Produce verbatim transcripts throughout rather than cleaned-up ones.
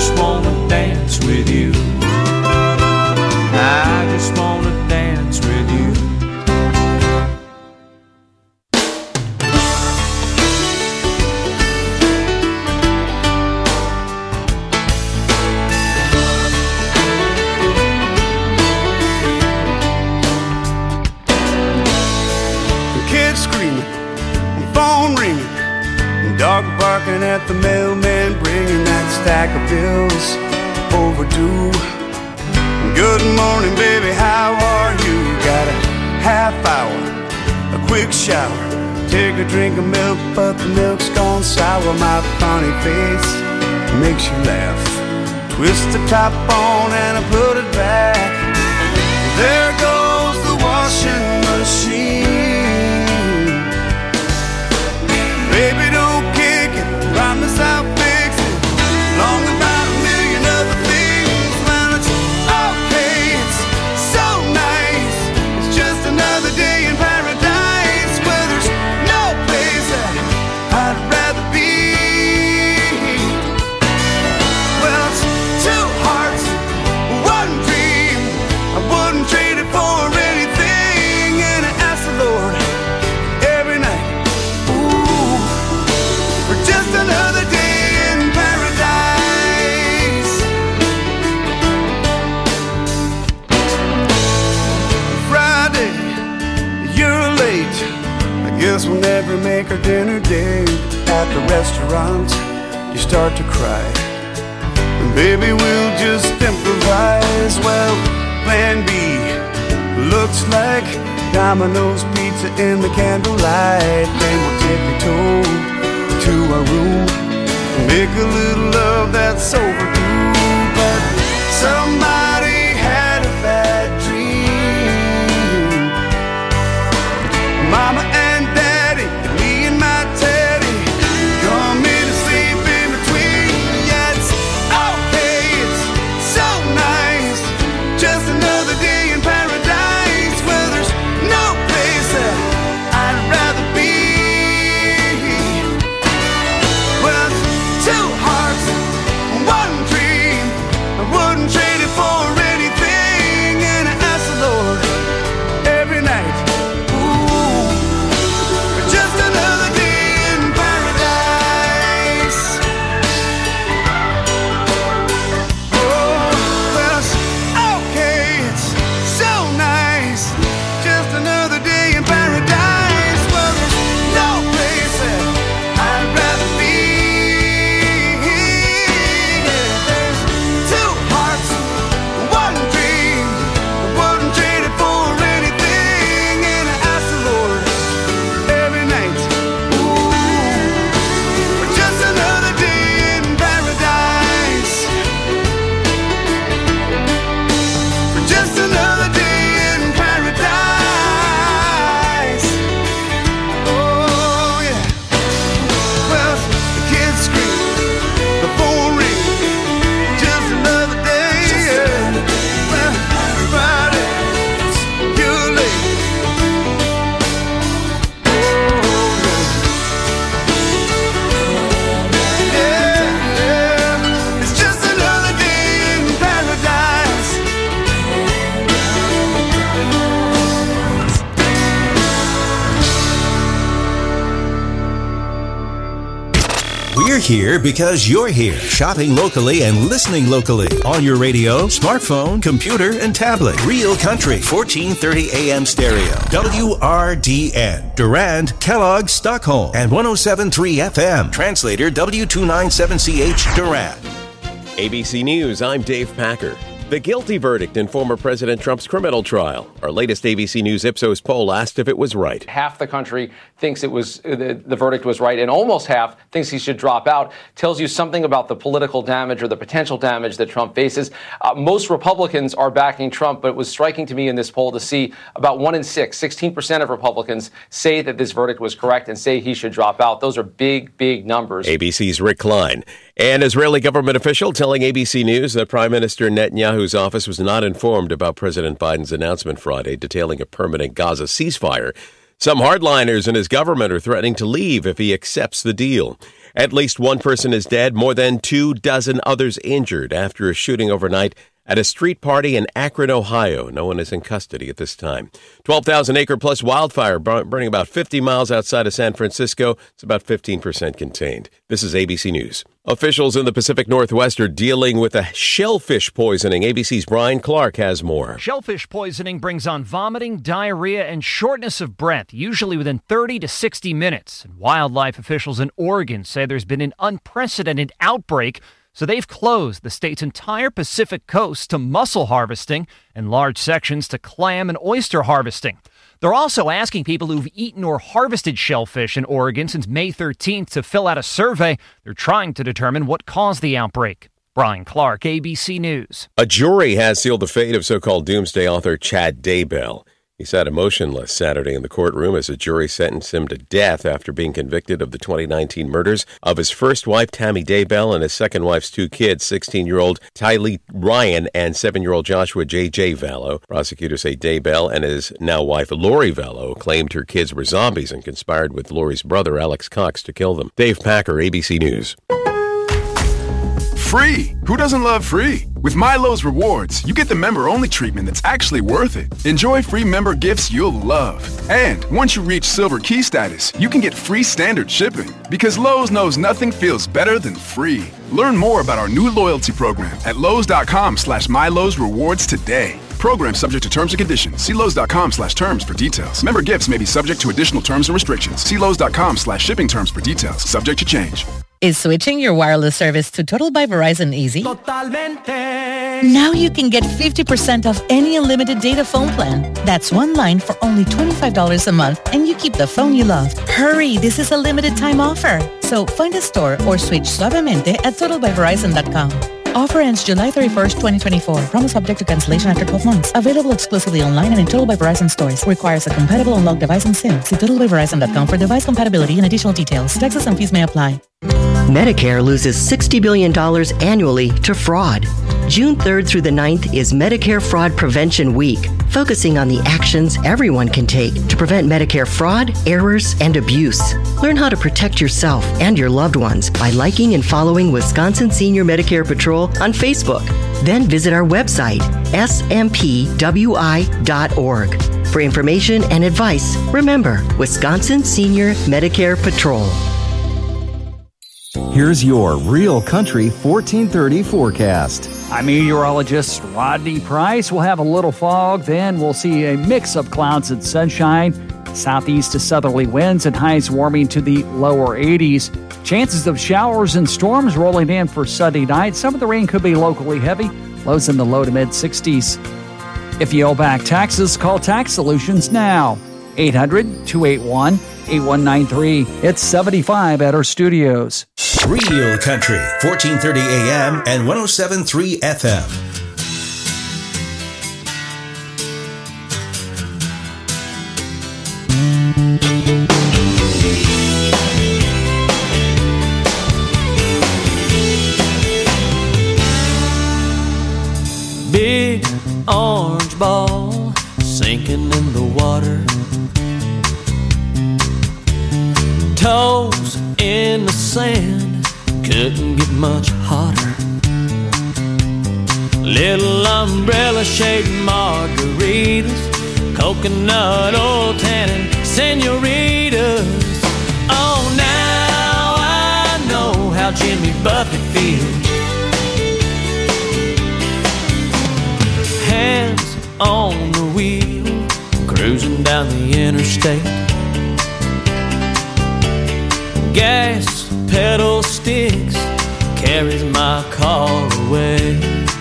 just wanna dance with you. I just wanna dance with you. Dog barking at the mailman, bringing that stack of bills overdue. Good morning, baby, how are you? Got a half hour, a quick shower, take a drink of milk, but the milk's gone sour. My funny face makes you laugh. Twist the top on and I put it back. There goes the washing machine. Baby, don't kick it, promise I'll fix it. Long about a million other things. Well, it's okay, it's so nice. It's just another day in paradise where there's no place that I'd rather be. Well, it's two hearts, one dream. I wouldn't trade it for anything. And I ask the Lord every night, ooh, for just another day in paradise. Friday, you're late. I guess we'll never make our dinner date. At the restaurant, you start to cry. And baby, we'll just improvise. Well, plan B looks like Domino's pizza in the candlelight. Then we'll tippy-toe to our room, make a little love that's overdue. But somebody had a bad dream. Mama and Daddy, me and my Teddy, come in to sleep in between. Yeah, it's okay, it's so nice. Just another day in paradise where there's no place that I'd rather be. Well, two hearts, one dream. I wouldn't trade it for anything. And I ask the Lord every night, ooh, for just another day in paradise. Oh, well, it's okay, it's so nice. Just another day in paradise. Well, there's no place that I'd rather be. There's two hearts, one dream. I wouldn't trade it for anything. And I ask the Lord every night, ooh, for just another day in paradise. For just another day in paradise. Oh, yeah. Well, the kids scream, the phone rings, just another day, yeah. Well, Friday, you're late. Oh, yeah, yeah. It's just another day in paradise. We're here because you're here, shopping locally and listening locally on your radio, smartphone, computer, and tablet. Real Country, fourteen thirty A M stereo. W R D N, Durand, Kellogg, Stockholm, and one oh seven point three F M. Translator W two ninety-seven C H, Durand. A B C News, I'm Dave Packer. The guilty verdict in former President Trump's criminal trial. Our latest A B C News Ipsos poll asked if it was right. Half the country thinks it was the, the verdict was right, and almost half thinks he should drop out. Tells you something about the political damage or the potential damage that Trump faces. Uh, most Republicans are backing Trump, but it was striking to me in this poll to see about one in six, sixteen percent of Republicans say that this verdict was correct and say he should drop out. Those are big, big numbers. A B C's Rick Klein. An Israeli government official telling A B C News that Prime Minister Netanyahu's office was not informed about President Biden's announcement Friday detailing a permanent Gaza ceasefire. Some hardliners in his government are threatening to leave if he accepts the deal. At least one person is dead, more than two dozen others injured after a shooting overnight at a street party in Akron, Ohio. No one is in custody at this time. twelve thousand acre plus wildfire burning about fifty miles outside of San Francisco. It's about fifteen percent contained. This is A B C News. Officials in the Pacific Northwest are dealing with a shellfish poisoning. A B C's Brian Clark has more. Shellfish poisoning brings on vomiting, diarrhea, and shortness of breath, usually within thirty to sixty minutes. And wildlife officials in Oregon say there's been an unprecedented outbreak, so they've closed the state's entire Pacific coast to mussel harvesting and large sections to clam and oyster harvesting. They're also asking people who've eaten or harvested shellfish in Oregon since May thirteenth to fill out a survey. They're trying to determine what caused the outbreak. Brian Clark, A B C News. A jury has sealed the fate of so-called doomsday author Chad Daybell. He sat emotionless Saturday in the courtroom as a jury sentenced him to death after being convicted of the twenty nineteen murders of his first wife, Tammy Daybell, and his second wife's two kids, sixteen-year-old Tylee Ryan and seven-year-old Joshua J J Vallow. Prosecutors say Daybell and his now wife, Lori Vallow, claimed her kids were zombies and conspired with Lori's brother, Alex Cox, to kill them. Dave Packer, A B C News. Free! Who doesn't love free? With Milo's Rewards, you get the member-only treatment that's actually worth it. Enjoy free member gifts you'll love. And once you reach Silver Key status, you can get free standard shipping. Because Lowe's knows nothing feels better than free. Learn more about our new loyalty program at Lowe's.com slash Milo's Rewards today. Program subject to terms and conditions. See Lowe's.com slash terms for details. Member gifts may be subject to additional terms and restrictions. See Lowe's.com slash shipping terms for details. Subject to change. Is switching your wireless service to Total by Verizon easy? Totalmente. Now you can get fifty percent off any unlimited data phone plan. That's one line for only twenty-five dollars a month, and you keep the phone you love. Hurry, this is a limited time offer. So find a store or switch suavemente at total by verizon dot com. Offer ends July thirty-first, twenty twenty-four. Promo subject to cancellation after twelve months. Available exclusively online and in Total by Verizon stores. Requires a compatible unlocked device and SIM. See total by verizon dot com for device compatibility and additional details. Taxes and fees may apply. Medicare loses sixty billion dollars annually to fraud. June third through the ninth is Medicare Fraud Prevention Week, focusing on the actions everyone can take to prevent Medicare fraud, errors, and abuse. Learn how to protect yourself and your loved ones by liking and following Wisconsin Senior Medicare Patrol on Facebook. Then visit our website, S M P W I dot org. For information and advice, remember Wisconsin Senior Medicare Patrol. Here's your Real Country fourteen thirty forecast. I'm meteorologist Rodney Price. We'll have a little fog, then we'll see a mix of clouds and sunshine, southeast to southerly winds, and highs warming to the lower eighties. Chances of showers and storms rolling in for Sunday night. Some of the rain could be locally heavy, lows in the low to mid-sixties. If you owe back taxes, call Tax Solutions now. eight hundred, two eight one, eight one nine three. It's seventy-five at our studios. Real Country, fourteen thirty A M and one oh seven point three F M. Big orange ball sinking in the water, toes in the sand, couldn't get much hotter. Little umbrella shaped margaritas, coconut oil tannin senoritas. Oh, now I know how Jimmy Buffett feels. Hands on the wheel, cruising down the interstate. Gas pedal sticks, carries my car away.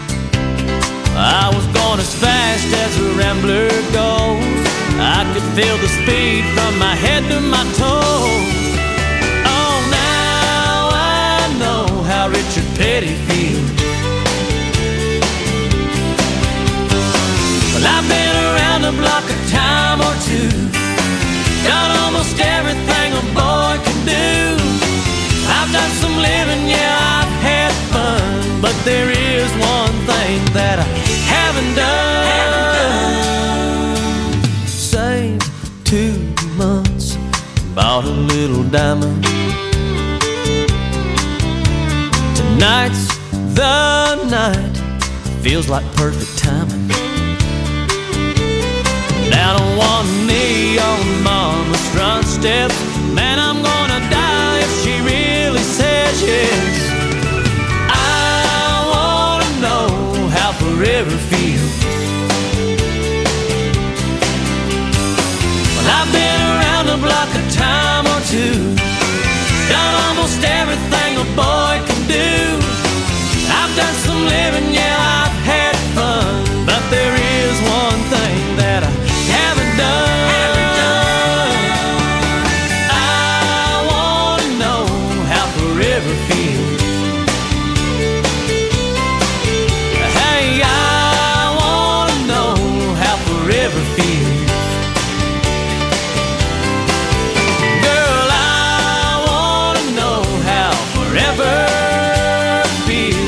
I was going as fast as a rambler goes. I could feel the speed from my head to my toes. Oh, now I know how Richard Petty feels. Well, I've been around the block a time or two, done almost everything a boy can do. I've done some living, yeah, I've had fun, but there is one thing that I haven't done. Saved two months, bought a little diamond, Tonight's the night, feels like perfect timing. Down on one knee on mama's front steps, man, I'm gonna die if she really says yes. I wanna know how forever feels. Well, I've been around the block a time or two, done almost everything a boy can do. I've done some living, yeah, I've had fun, but there is one thing that I haven't done. I wanna know how forever feels. Hey, I wanna know how forever feels. Girl, I wanna know how forever feels.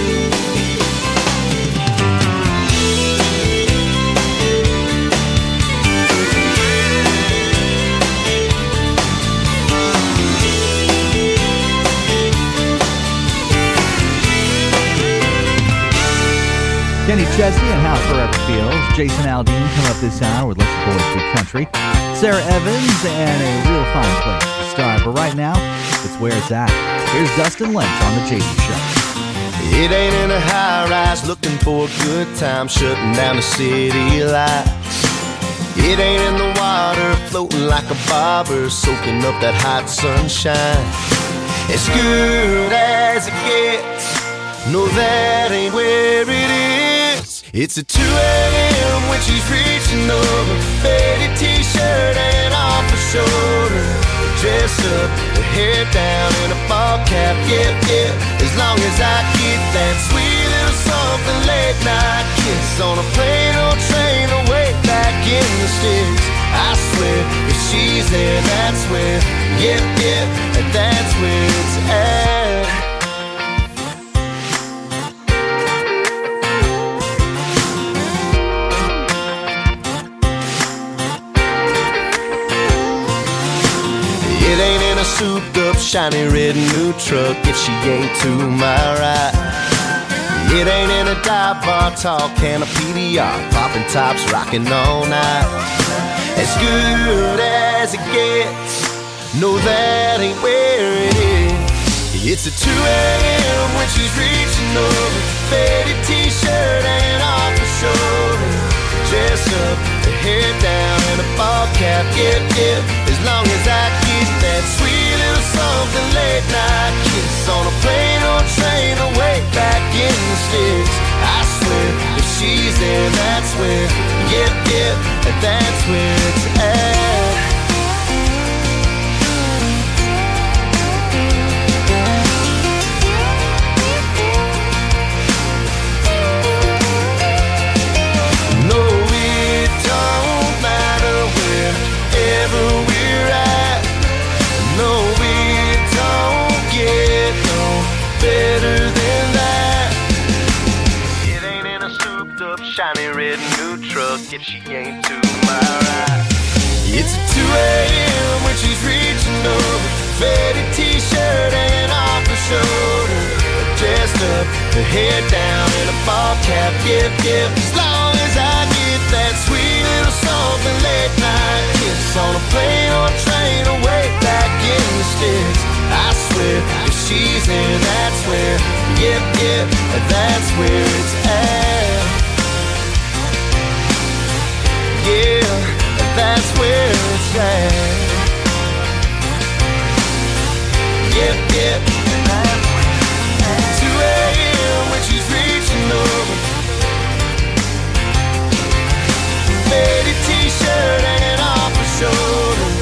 Kenny Chesney and How Forever Feels. Jason Aldean coming up this hour with Let's Go Through Country. Sarah Evans and a real fine place to start. But right now, it's where it's at. Here's Dustin Lynch on The J D Show. It ain't in a high-rise looking for a good time, shutting down the city lights. It ain't in the water floating like a bobber, soaking up that hot sunshine. As good as it gets, no, that ain't where it is. It's at two a.m. when she's reaching over, faded t-shirt and off her shoulder, dress up, her hair down in a ball cap, yeah, yeah. As long as I get that sweet little something late night kiss on a plane or train away back in the sticks. I swear, if she's there, that's where, yeah, yeah, that's where it's at. It ain't in a souped up, shiny red new truck if she ain't to my right. It ain't in a dive bar, tall can of P D R, popping tops, rocking all night. As good as it gets, no, that ain't where it is. It's at two a.m. when she's reaching over, faded t-shirt and off her shoulder, dress up, her hair down and a ball cap, yeah, yeah. As long as I get that sweet little something late night kiss on a plane or train away back in the sticks. I swear, if she's there, that's where, yeah, yeah, that's where it's at. Shiny red new truck if she ain't to my right. It's at two a.m. when she's reaching over, faded t-shirt and off her shoulder, dressed up, her hair down in a ball cap, yep, yep. As long as I get that sweet little something late night kiss on a plane or train away back in the sticks. I swear, if she's in, that's where, yep, yep, that's where it's at. Yeah, that's where it's at. Yep, yep, two a.m. when she's reaching over, faded t-shirt hanging off her shoulder.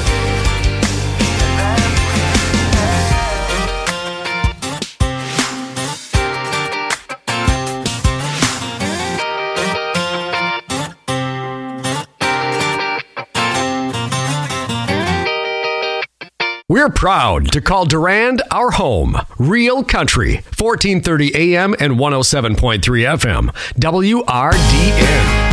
We're proud to call Durand our home. Real Country, fourteen thirty A M and one oh seven point three F M. W R D N.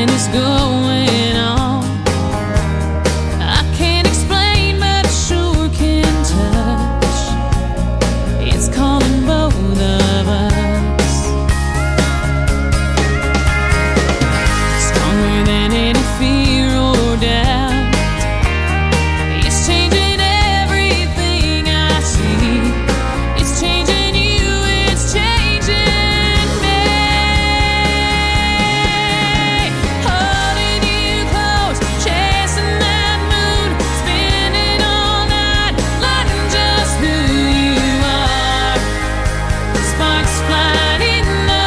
something is going on. I can't explain, but I sure can touch. It's calling both of us. Stronger than any fear or doubt. It's changing everything I see. It's changing you, it's changing me. Holding you close, chasing that moon, spinning all night, learning just who you are. Sparks flying in the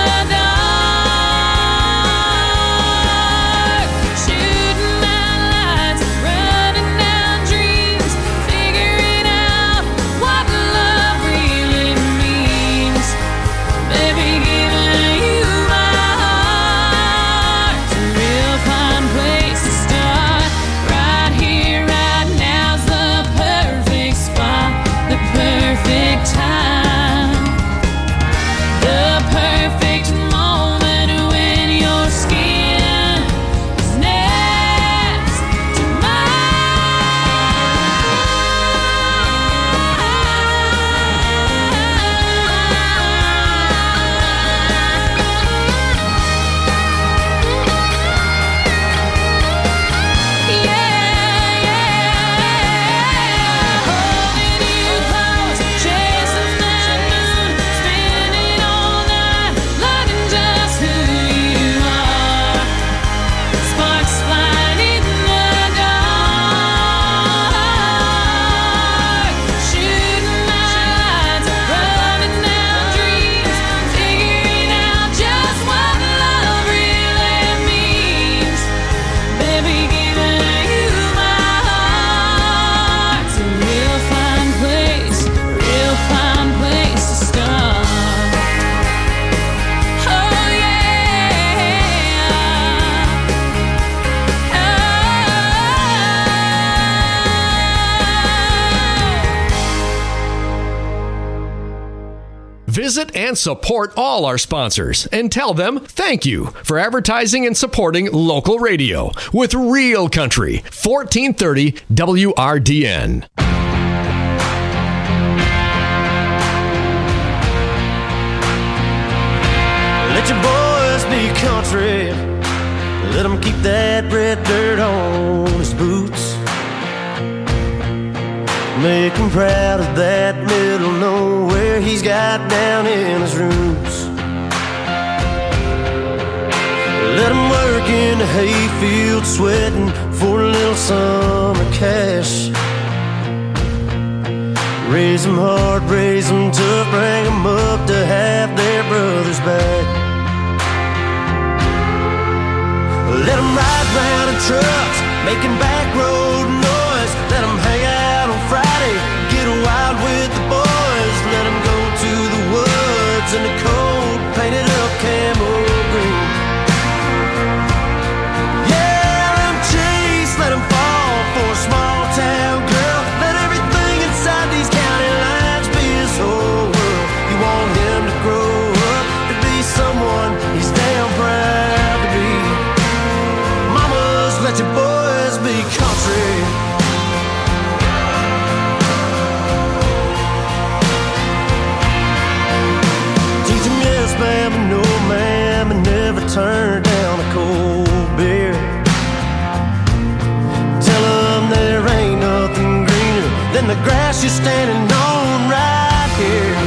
dark, shooting out lights, running down dreams, figuring out what love really means. Baby, giving you my heart's a real fine place to start. Right here, right now's the perfect spot, the perfect time, the perfect moment when your skin is next to holding you close, chasing that moon, spinning all night, learning just who you are. Sparks flying in the dark, shooting lights, running down dreams, figuring out just what love really means. Baby, giving you my heart's a real fine place, real fine place to start. Oh Visit and support all our sponsors and tell them thank you for advertising and supporting local radio with Real Country, fourteen thirty W R D N. Let your boys be country. Let them keep that red dirt on his boots. Make him proud of that middle nowhere he's got down in his roots. Let him work in the hayfield sweating for a little summer cash. Raise them hard, raise them tough, bring them up to have their brothers back. Let them ride round in trucks, making back road noise. Let them hang out on Friday, get wild with the boys. Let them go to the woods in the cold, painted up camo green. Yeah, let them chase, let them fall for a small town girl. Let everything inside these county lines be his whole world. You want him to grow up to be someone he's damn proud to be. Mamas, let your boys be country. Teach him yes, ma'am, and no, ma'am, and never turn down a cold beer. Tell him there ain't nothing greener than the grass you're standing on right here.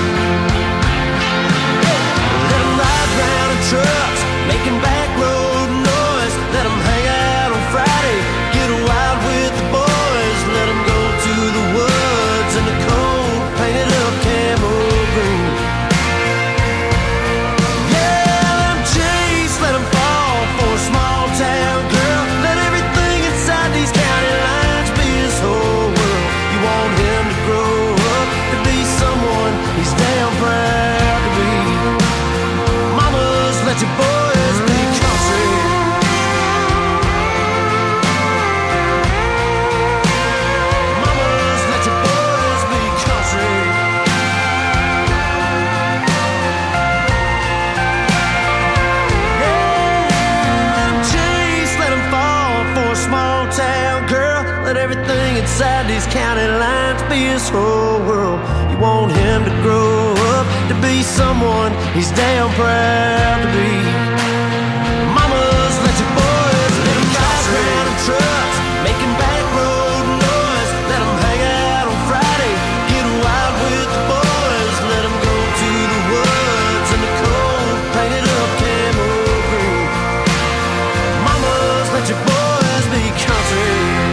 Let him ride round in trucks, making back road noise. Let him hang out on Friday, get wild with the boys. Let him go to the woods in the cold, painted up camo green. Yeah, let him chase, let him fall for a small town girl. Let everything inside these county lines be his whole world. You want him to grow inside these county lines be his whole world. You want him to grow up to be someone he's damn proud to be. Mamas, let your boys let them ride around in trucks, making back road noise. Let them hang out on Friday, get wild with the boys. Let them go to the woods in the cold, painted up camo green. Mamas, let your boys be country.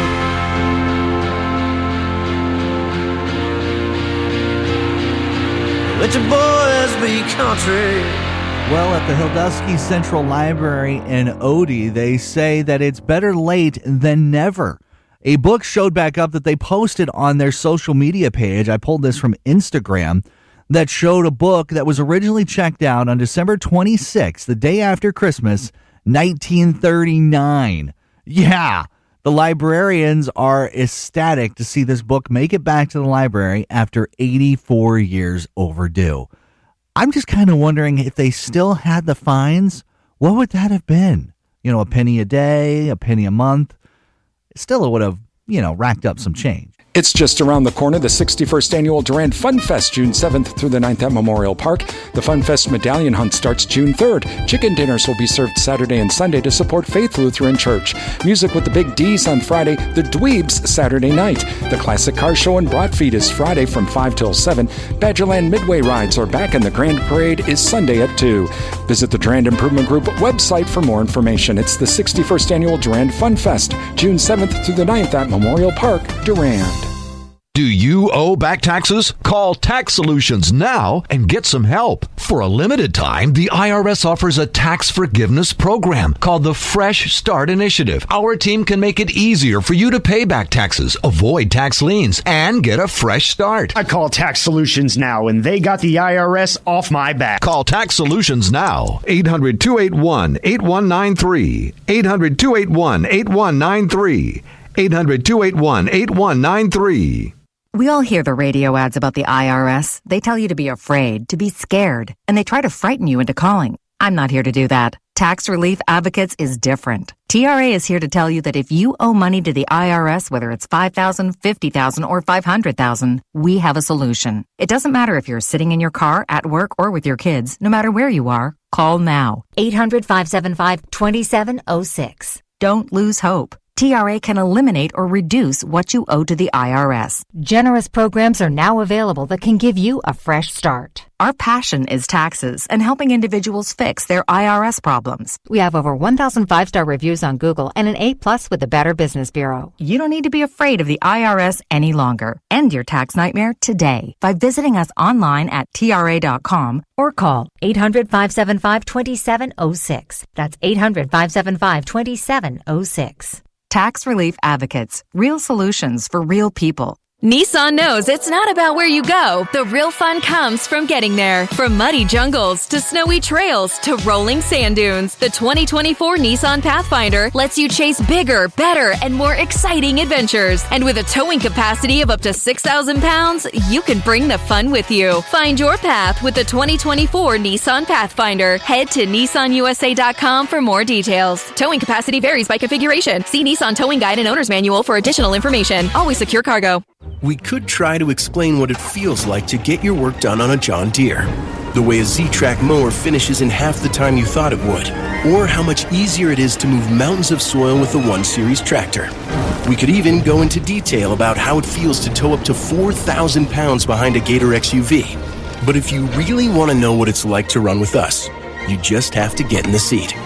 Let your boys be country. Well, at the Hildusky Central Library in Odie, they say that it's better late than never. A book showed back up that they posted on their social media page. I pulled this from Instagram, that showed a book that was originally checked out on December twenty-sixth, the day after Christmas, nineteen thirty-nine. Yeah, the librarians are ecstatic to see this book make it back to the library after eighty-four years overdue. I'm just kind of wondering if they still had the fines, what would that have been? You know, a penny a day, a penny a month. Still, it would have, you know, racked up some change. It's just around the corner, the sixty-first Annual Durand Fun Fest, June seventh through the ninth at Memorial Park. The Fun Fest Medallion Hunt starts June third. Chicken dinners will be served Saturday and Sunday to support Faith Lutheran Church. Music with the Big D's on Friday, the Dweebs Saturday night. The Classic Car Show and Broadfeed is Friday from five till seven. Badgerland Midway Rides are back and the Grand Parade is Sunday at two. Visit the Durand Improvement Group website for more information. It's the sixty-first Annual Durand Fun Fest, June seventh through the ninth at Memorial Park, Durand. Do you owe back taxes? Call Tax Solutions now and get some help. For a limited time, the I R S offers a tax forgiveness program called the Fresh Start Initiative. Our team can make it easier for you to pay back taxes, avoid tax liens, and get a fresh start. I call Tax Solutions now, and they got the I R S off my back. Call Tax Solutions now. eight hundred, two eight one, eight one nine three. eight hundred, two eight one, eight one nine three. eight hundred, two eight one, eight one nine three. We all hear the radio ads about the I R S. They tell you to be afraid, to be scared, and they try to frighten you into calling. I'm not here to do that. Tax Relief Advocates is different. T R A is here to tell you that if you owe money to the I R S, whether it's five thousand dollars, fifty thousand dollars, or five hundred thousand dollars, we have a solution. It doesn't matter if you're sitting in your car, at work, or with your kids. No matter where you are, call now. eight hundred, five seven five, two seven zero six. Don't lose hope. T R A can eliminate or reduce what you owe to the I R S. Generous programs are now available that can give you a fresh start. Our passion is taxes and helping individuals fix their I R S problems. We have over one thousand five-star reviews on Google and an A plus with the Better Business Bureau. You don't need to be afraid of the I R S any longer. End your tax nightmare today by visiting us online at T R A dot com or call eight hundred, five seven five, two seven zero six. That's eight hundred, five seven five, two seven zero six. Tax Relief Advocates. Real solutions for real people. Nissan knows it's not about where you go. The real fun comes from getting there. From muddy jungles to snowy trails to rolling sand dunes, the twenty twenty-four Nissan Pathfinder lets you chase bigger, better, and more exciting adventures. And with a towing capacity of up to six thousand pounds, you can bring the fun with you. Find your path with the twenty twenty-four Nissan Pathfinder. Head to Nissan U S A dot com for more details. Towing capacity varies by configuration. See Nissan Towing Guide and Owner's Manual for additional information. Always secure cargo. We could try to explain what it feels like to get your work done on a John Deere. The way a Z-Track mower finishes in half the time you thought it would. Or how much easier it is to move mountains of soil with the one series tractor. We could even go into detail about how it feels to tow up to four thousand pounds behind a Gator X U V. But if you really want to know what it's like to run with us, you just have to get in the seat.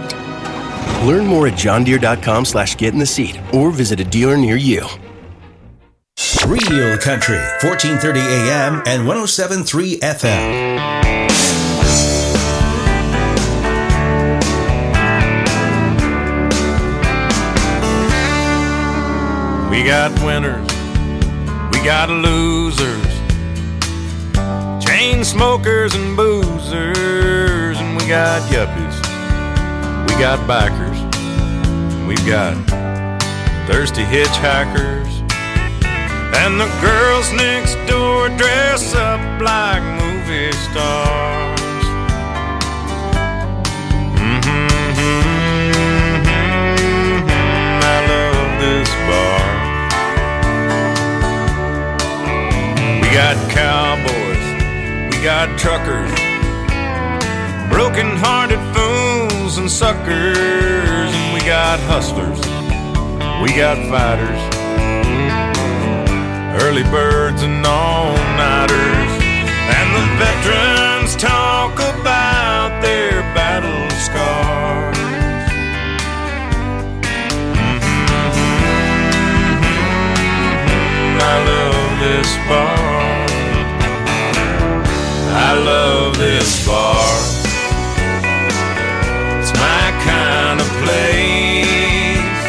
Learn more at john deere dot com slash get in the seat or visit a dealer near you. Real Country, fourteen thirty A M and one oh seven point three F M. We got winners, we got losers, chain smokers and boozers, and we got yuppies, we got bikers, we've got thirsty hitchhikers. And the girls next door dress up like movie stars. Mm-hmm, mm-hmm, I love this bar. cowboys, we got truckers, broken-hearted fools and suckers, and we got hustlers, we got fighters, early birds and all-nighters, and the veterans talk about their battle scars. I love this bar. I love this bar. It's my kind of place.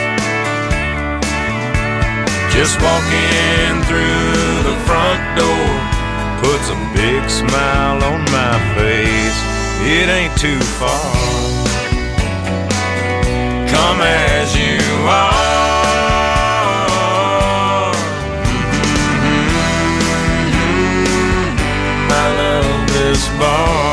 Just walking through the front door puts a big smile on my face. It ain't too far. Come as you are. Bar.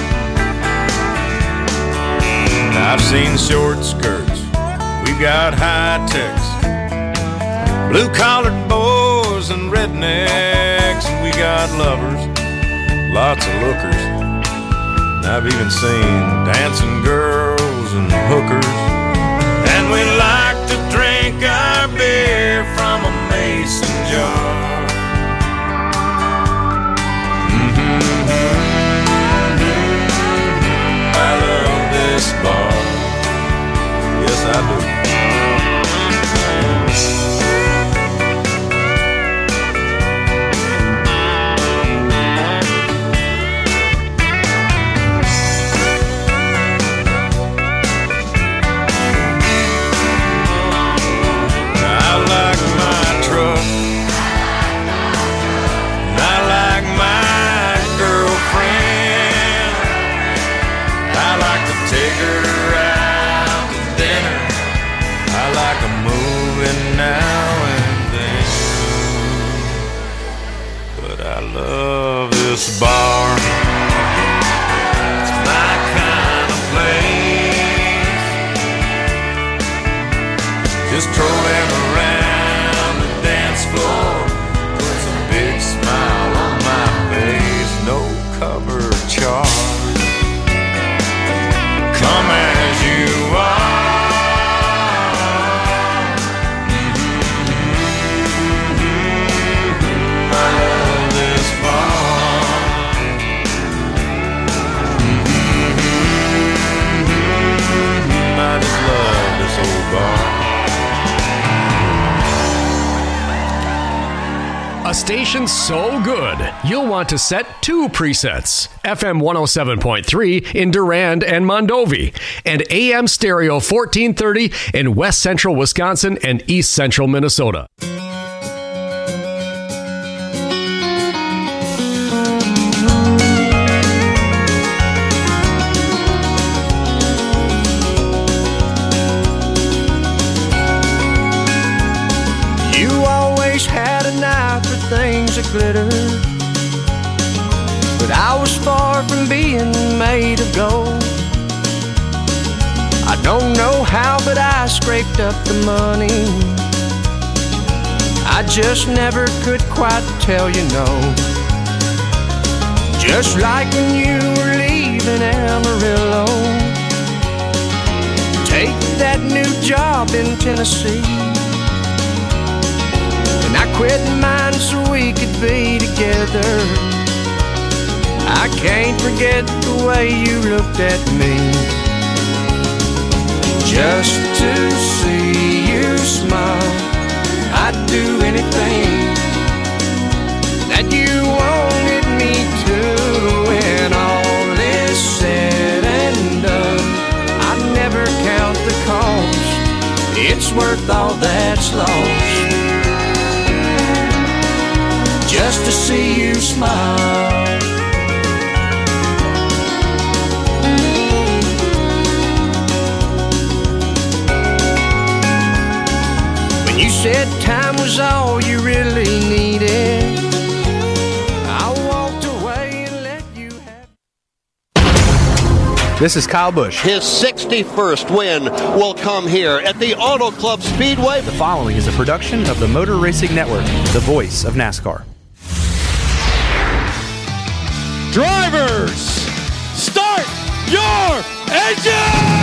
I've seen short skirts, we've got high techs, blue collared boys and rednecks, and we got lovers, lots of lookers. And I've even seen dancing girls and hookers, and we like to drink our beer from a mason jar. This bar, yes I do. I like my truck, I like my girlfriend, I like to take her out to dinner. I like a movie now and then. But I love this bar. It's my kind of place. Just trolling around the dance floor puts a big smile on my face. No cover charge. Come as you are. Mm-hmm. I love this bar. Mm-hmm. I just love this old bar. A station so good, you'll want to set two presets. F M one oh seven point three in Durand and Mondovi, and A M Stereo fourteen thirty in West Central Wisconsin and East Central Minnesota. You always had an eye for things that glitter, but I was far from being made of gold. I don't know how, but I scraped up the money. I just never could quite tell you no. Just like when you were leaving Amarillo, take that new job in Tennessee, and I quit mine so we could be together. I can't forget the way you looked at me. Just to see you smile, I'd do anything that you wanted me to. When all is said and done, I never count the cost. It's worth all that's lost, just to see you smile. You said time was all you really needed. I walked away and let you have. This is Kyle Busch. His sixty-first win will come here at the Auto Club Speedway. The following is a production of the Motor Racing Network, the voice of NASCAR. Drivers, start your engines!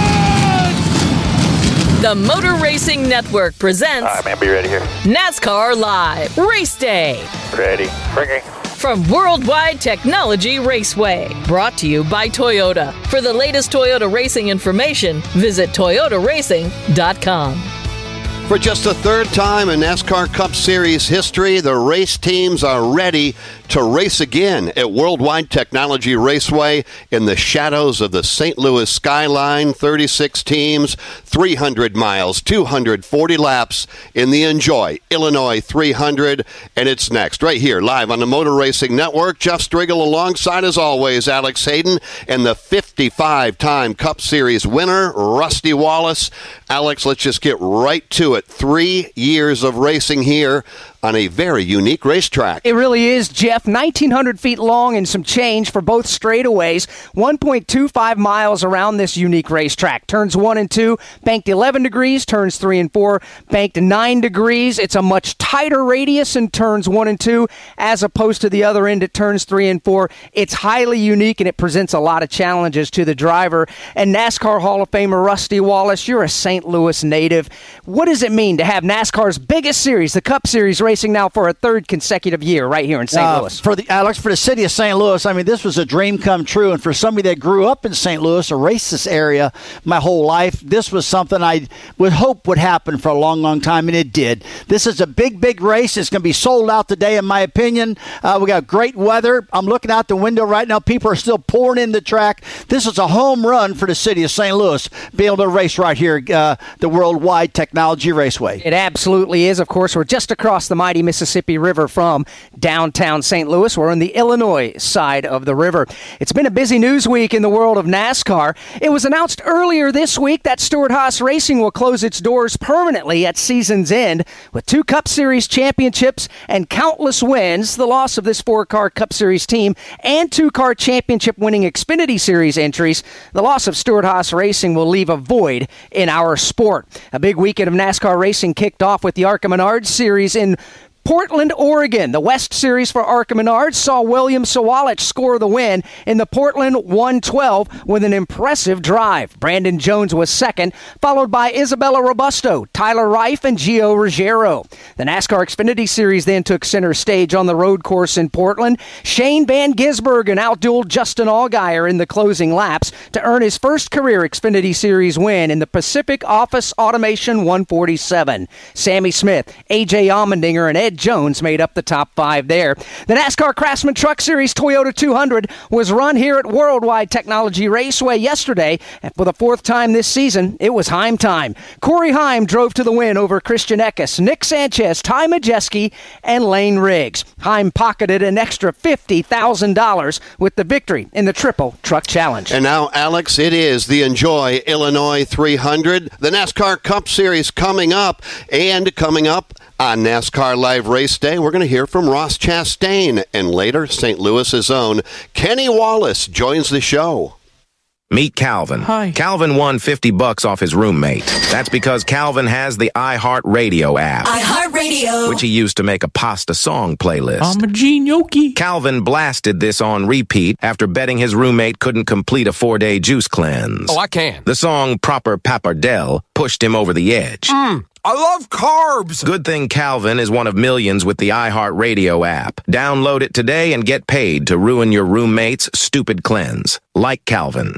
The Motor Racing Network presents All right, man, be ready here. NASCAR Live Race Day Ready. Bringing. from Worldwide Technology Raceway. Brought to you by Toyota. For the latest Toyota racing information, visit toyota racing dot com. For just the third time in NASCAR Cup Series history, the race teams are ready to race again at Worldwide Technology Raceway in the shadows of the Saint Louis skyline. thirty-six teams, three hundred miles, two hundred forty laps in the Enjoy Illinois three hundred. And it's next, right here, live on the Motor Racing Network. Jeff Striegel alongside, as always, Alex Hayden and the fifty-five-time Cup Series winner, Rusty Wallace. Alex, let's just get right to it. Three years of racing here on a very unique racetrack. It really is, Jeff. nineteen hundred feet long and some change for both straightaways. one point two five miles around this unique racetrack. Turns one and two, banked eleven degrees. Turns three and four, banked nine degrees. It's a much tighter radius in turns one and two as opposed to the other end at turns three and four. It's highly unique and it presents a lot of challenges to the driver. And NASCAR Hall of Famer Rusty Wallace, you're a Saint Louis native. What does it mean to have NASCAR's biggest series, the Cup Series, racing now for a third consecutive year right here in Saint Uh, Louis? For the Alex, for the city of Saint Louis, I mean, this was a dream come true. And for somebody that grew up in Saint Louis or raced this area my whole life, this was something I would hope would happen for a long, long time, and it did. This is a big, big race. It's going to be sold out today, in my opinion. Uh, we got great weather. I'm looking out the window right now. People are still pouring in the track. This is a home run for the city of Saint Louis, being able to race right here, uh, the Worldwide Technology Raceway. It absolutely is. Of course, we're just across the mighty Mississippi River from downtown Saint Louis. We're on the Illinois side of the river. It's been a busy news week in the world of NASCAR. It was announced earlier this week that Stewart-Haas Racing will close its doors permanently at season's end with two Cup Series championships and countless wins. The loss of this four-car Cup Series team and two-car championship-winning Xfinity Series entries, the loss of Stewart-Haas Racing will leave a void in our sport. A big weekend of NASCAR racing kicked off with the ARCA Menards Series in Portland, Oregon. The West Series for ARCA Menards saw William Sawalich score the win in the Portland one twelve with an impressive drive. Brandon Jones was second, followed by Isabella Robusto, Tyler Reif, and Gio Ruggiero. The NASCAR Xfinity Series then took center stage on the road course in Portland. Shane Van Gisbergen outdueled Justin Allgaier in the closing laps to earn his first career Xfinity Series win in the Pacific Office Automation one forty-seven. Sammy Smith, A J Allmendinger, and Ed Jones made up the top five there. The NASCAR Craftsman Truck Series Toyota two hundred was run here at Worldwide Technology Raceway yesterday, and for the fourth time this season, it was Heim time. Corey Heim drove to the win over Christian Eckes, Nick Sanchez, Ty Majeski, and Lane Riggs. Heim pocketed an extra fifty thousand dollars with the victory in the Triple Truck Challenge. And now, Alex, it is the Enjoy Illinois three hundred, the NASCAR Cup Series coming up, and coming up on NASCAR Live Race Day, we're going to hear from Ross Chastain, and later, Saint Louis's own Kenny Wallace joins the show. Meet Calvin. Hi. Calvin won fifty bucks off his roommate. That's because Calvin has the iHeartRadio app, iHeartRadio, which he used to make a pasta song playlist. I'm a genioki. Calvin blasted this on repeat after betting his roommate couldn't complete a four-day juice cleanse. Oh, I can. The song Proper Pappardelle pushed him over the edge. Mmm. I love carbs. Good thing Calvin is one of millions with the iHeartRadio app. Download it today and get paid to ruin your roommate's stupid cleanse. Like Calvin.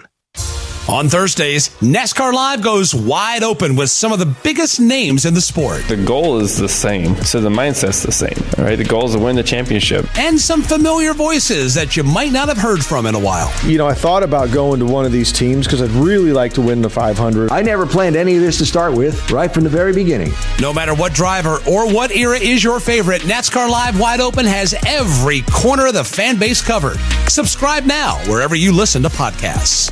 On Thursdays, NASCAR Live goes wide open with some of the biggest names in the sport. The goal is the same, so the mindset's the same, all right? The goal is to win the championship. And some familiar voices that you might not have heard from in a while. You know, I thought about going to one of these teams because I'd really like to win the five hundred. I never planned any of this to start with, right from the very beginning. No matter what driver or what era is your favorite, NASCAR Live Wide Open has every corner of the fan base covered. Subscribe now wherever you listen to podcasts.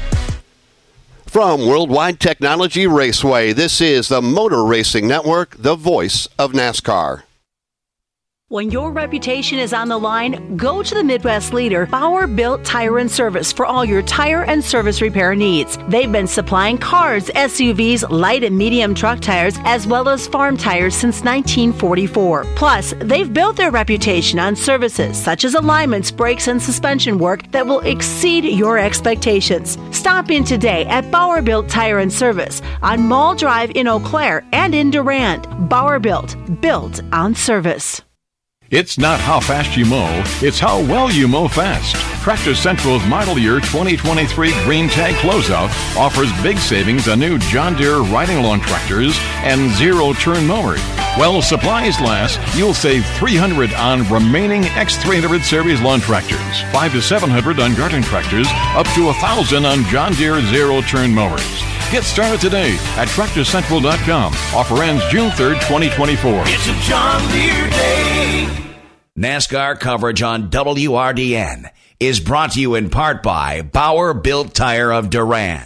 From Worldwide Technology Raceway, this is the Motor Racing Network, the voice of NASCAR. When your reputation is on the line, go to the Midwest leader, Bauer Built Tire and Service, for all your tire and service repair needs. They've been supplying cars, S U Vs, light and medium truck tires, as well as farm tires since nineteen forty-four. Plus, they've built their reputation on services such as alignments, brakes, and suspension work that will exceed your expectations. Stop in today at Bauer Built Tire and Service on Mall Drive in Eau Claire and in Durand. Bauer Built, built on service. It's not how fast you mow, it's how well you mow fast. Tractor Central's model year twenty twenty-three Green Tag Closeout offers big savings on new John Deere riding lawn tractors and zero-turn mowers. While supplies last, you'll save three hundred dollars on remaining X three hundred series lawn tractors, five to seven hundred dollars on garden tractors, up to one thousand dollars on John Deere zero-turn mowers. Get started today at tractor central dot com. Offer ends June third, twenty twenty-four. It's a John Deere day. NASCAR coverage on W R D N is brought to you in part by Bauer Built Tire of Durand.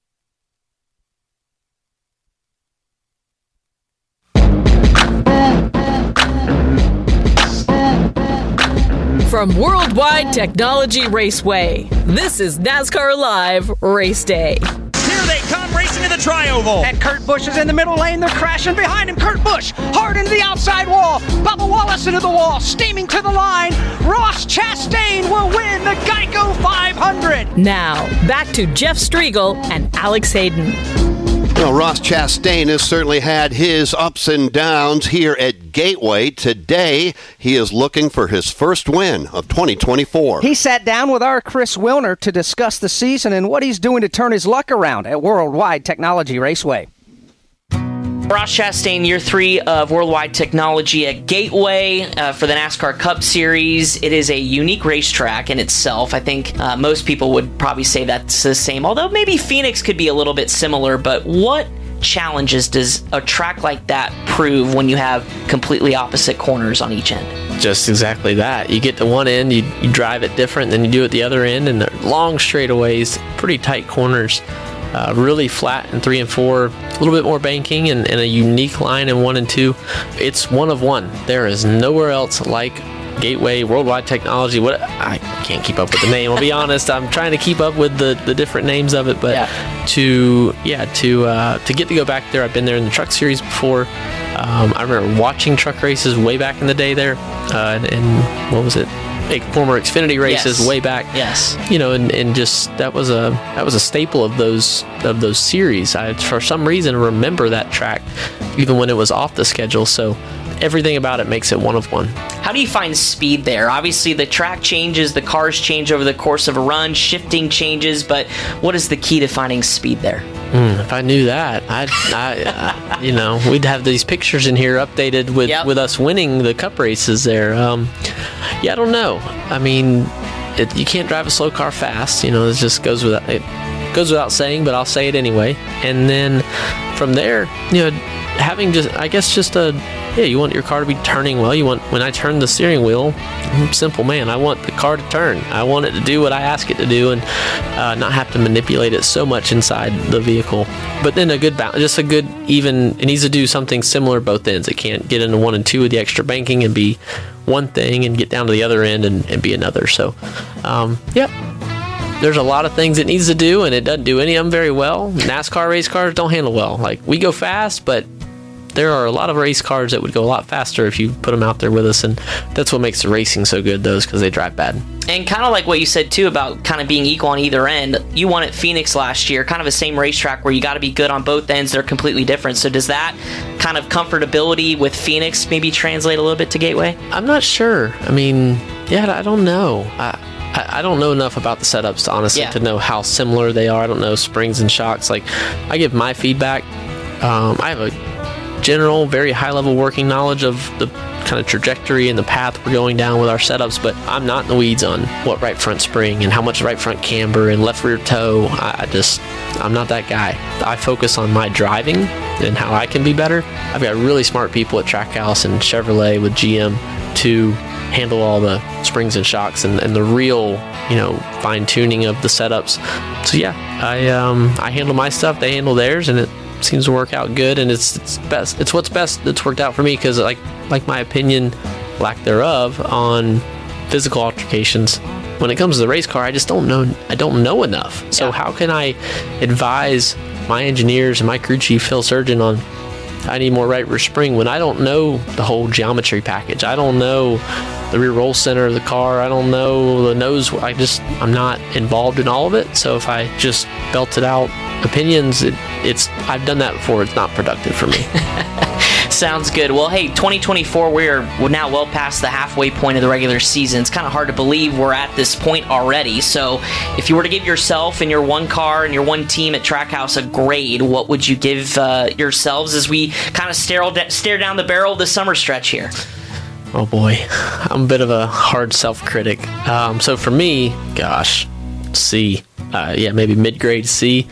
From Worldwide Technology Raceway, this is NASCAR Live Race Day. Here they come, racing to the tri-oval. And Kurt Busch is in the middle lane. They're crashing behind him. Kurt Busch hard into the outside wall. Bubba Wallace into the wall, steaming to the line. Ross Chastain will win the Geico five hundred. Now, back to Jeff Striegel and Alex Hayden. Well, Ross Chastain has certainly had his ups and downs here at Gateway. Today, he is looking for his first win of twenty twenty-four. He sat down with our Chris Wilner to discuss the season and what he's doing to turn his luck around at Worldwide Technology Raceway. Ross Chastain, year three of Worldwide Technology at Gateway uh, for the NASCAR Cup Series. It is a unique racetrack in itself. I think uh, most people would probably say that's the same, although maybe Phoenix could be a little bit similar. But what challenges does a track like that prove when you have completely opposite corners on each end? Just exactly that. You get to one end, you, you drive it different than you do at the other end, and they're long straightaways, pretty tight corners. Uh, really flat in three and four, a little bit more banking, and, and a unique line in one and two. It's one of one. There is nowhere else like Gateway, Worldwide Technology. What I can't keep up with the name. I'll be honest. I'm trying to keep up with the, the different names of it, but yeah. to yeah to uh, to get to go back there. I've been there in the Truck Series before. Um, I remember watching truck races way back in the day there, uh, and, and what was it? Former Xfinity races yes. way back. Yes. You know, and, and just that was a that was a staple of those of those series. I for some reason remember that track even when it was off the schedule. So everything about it makes it one of one. How do you find speed there? Obviously the track changes, the cars change over the course of a run, shifting changes, but what is the key to finding speed there? Mm, if I knew that, I'd, I, I, you know, we'd have these pictures in here updated with, yep. with us winning the Cup races there. Um, yeah, I don't know. I mean, it, you can't drive a slow car fast. You know, it just goes without it goes without saying, but I'll say it anyway. And then from there, you know, having just, I guess, just a yeah, you want your car to be turning well. You want, when I turn the steering wheel, I'm a simple man. I want the car to turn. I want it to do what I ask it to do, and uh, not have to manipulate it so much inside the vehicle. But then a good balance, just a good even. It needs to do something similar both ends. It can't get into one and two with the extra banking and be one thing, and get down to the other end and, and be another. So, um, yep. There's a lot of things it needs to do, and it doesn't do any of them very well. NASCAR race cars don't handle well. Like, we go fast, but there are a lot of race cars that would go a lot faster if you put them out there with us, and that's what makes the racing so good, those, because they drive bad. And kind of like what you said, too, about kind of being equal on either end. You won at Phoenix last year, kind of the same racetrack where you got to be good on both ends. They're completely different. So does that kind of comfortability with Phoenix maybe translate a little bit to Gateway? I'm not sure. I mean, yeah, I don't know. I I don't know enough about the setups to honestly yeah. to know how similar they are. I don't know springs and shocks. Like, I give my feedback. Um, I have a general, very high-level working knowledge of the kind of trajectory and the path we're going down with our setups, but I'm not in the weeds on what right front spring and how much right front camber and left rear toe. I, I just, I'm not that guy. I focus on my driving and how I can be better. I've got really smart people at Trackhouse and Chevrolet with G M to handle all the springs and shocks and, and the real, you know, fine tuning of the setups. So yeah, I um I handle my stuff, they handle theirs, and it seems to work out good. And it's it's best. It's what's best that's worked out for me, because like like my opinion, lack thereof on physical altercations. When it comes to the race car, I just don't know. I don't know enough. So yeah. How can I advise my engineers and my crew chief Phil Surgeon on I need more right rear spring when I don't know the whole geometry package? I don't know the rear roll center of the car. I don't know the nose. I just I'm not involved in all of it. So if I just belted out opinions, it, it's I've done that before. It's not productive for me. Sounds good. Well, hey, twenty twenty-four, we're, we're now well past the halfway point of the regular season. It's kind of hard to believe we're at this point already. So if you were to give yourself and your one car and your one team at Trackhouse a grade, what would you give uh, yourselves as we kind of stare, stare down the barrel of the summer stretch here? Oh, boy. I'm a bit of a hard self-critic. Um, so for me, gosh, C. Uh, yeah, maybe mid-grade C.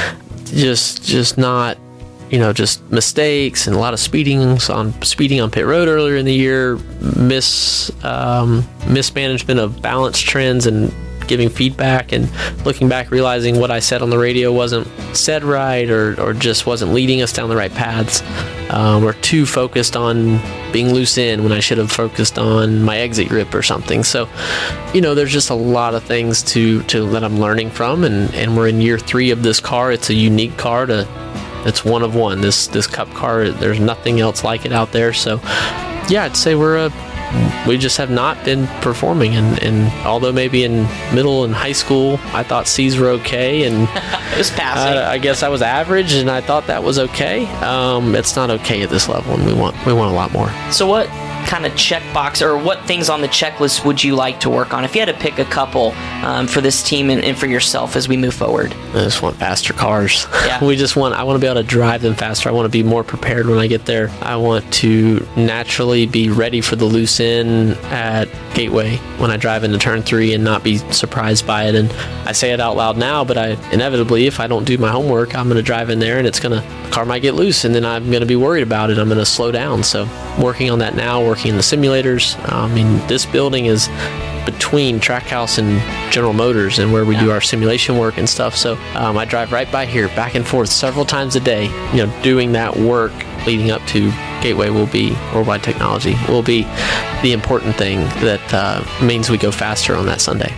Just, just not... You know, just mistakes and a lot of speeding on speeding on pit road earlier in the year, mis um, mismanagement of balance trends and giving feedback, and looking back realizing what I said on the radio wasn't said right, or, or just wasn't leading us down the right paths. Um, we're too focused on being loose in when I should have focused on my exit grip or something. So, you know, there's just a lot of things to, to that I'm learning from, and, and we're in year three of this car. It's a unique car to It's one of one. This this Cup car, there's nothing else like it out there. So, yeah, I'd say we're a we just have not been performing. And, and although maybe in middle and high school I thought C's were okay, and it was passing. I, I guess I was average, and I thought that was okay. Um, it's not okay at this level, and we want we want a lot more. So what kind of checkbox or what things on the checklist would you like to work on if you had to pick a couple um, for this team and, and for yourself as we move forward? I just want faster cars. Yeah. we just want I want to be able to drive them faster. I want to be more prepared when I get there. I want to naturally be ready for the loose in at Gateway when I drive into turn three and not be surprised by it. And I say it out loud now, but I inevitably, if I don't do my homework, I'm going to drive in there and it's going to the car might get loose, and then I'm going to be worried about it. I'm going to slow down. So working on that now, working in the simulators. I mean, this building is between Trackhouse and General Motors, and where we yeah. do our simulation work and stuff. So um, I drive right by here, back and forth several times a day. You know, doing that work leading up to Gateway will be Worldwide Technology will be the important thing that uh, means we go faster on that Sunday.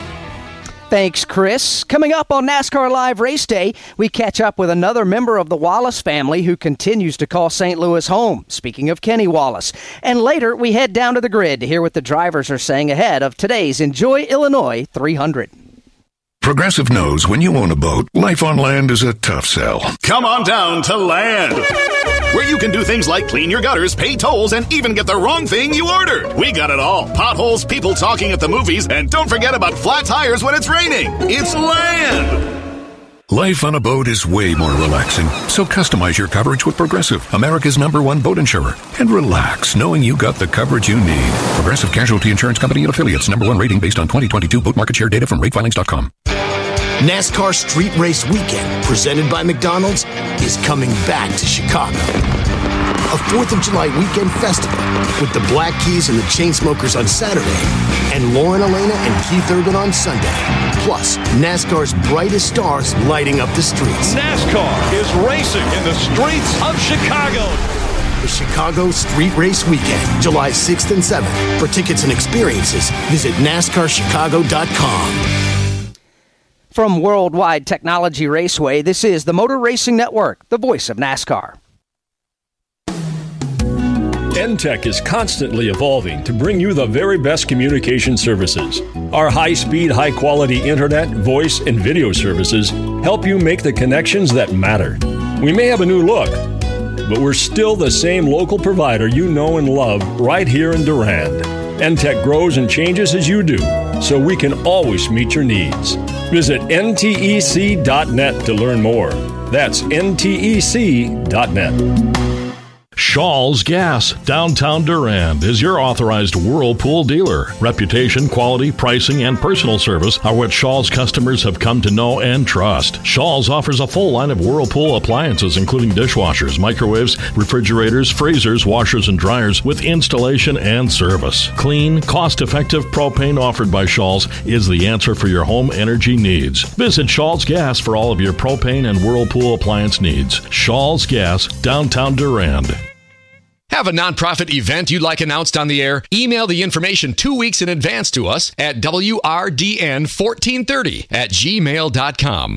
Thanks, Chris. Coming up on NASCAR Live Race Day, we catch up with another member of the Wallace family who continues to call Saint Louis home. Speaking of Kenny Wallace. And later, we head down to the grid to hear what the drivers are saying ahead of today's Enjoy Illinois three hundred. Progressive knows when you own a boat, life on land is a tough sell. Come on down to Land, where you can do things like clean your gutters, pay tolls, and even get the wrong thing you ordered. We got it all. Potholes, people talking at the movies, and don't forget about flat tires when it's raining. It's Land. Life on a boat is way more relaxing, so customize your coverage with Progressive, America's number one boat insurer. And relax, knowing you got the coverage you need. Progressive Casualty Insurance Company and Affiliates, number one rating based on twenty twenty-two boat market share data from rate filings dot com. NASCAR Street Race Weekend, presented by McDonald's, is coming back to Chicago. A fourth of July weekend festival with the Black Keys and the Chainsmokers on Saturday, and Lauren Elena and Keith Urban on Sunday. Plus, NASCAR's brightest stars lighting up the streets. NASCAR is racing in the streets of Chicago. The Chicago Street Race Weekend, July sixth and seventh. For tickets and experiences, visit NASCAR Chicago dot com. From Worldwide Technology Raceway, this is the Motor Racing Network, the voice of NASCAR. N T E C is constantly evolving to bring you the very best communication services. Our high-speed, high-quality internet, voice, and video services help you make the connections that matter. We may have a new look, but we're still the same local provider you know and love right here in Durand. N T E C grows and changes as you do, so we can always meet your needs. Visit N T E C dot net to learn more. That's N T E C dot net. Shaw's Gas, downtown Durand, is your authorized Whirlpool dealer. Reputation, quality, pricing, and personal service are what Shaw's customers have come to know and trust. Shaw's offers a full line of Whirlpool appliances, including dishwashers, microwaves, refrigerators, freezers, washers, and dryers, with installation and service. Clean, cost-effective propane offered by Shaw's is the answer for your home energy needs. Visit Shaw's Gas for all of your propane and Whirlpool appliance needs. Shaw's Gas, downtown Durand. Have a nonprofit event you'd like announced on the air? Email the information two weeks in advance to us at W R D N fourteen thirty at gmail dot com.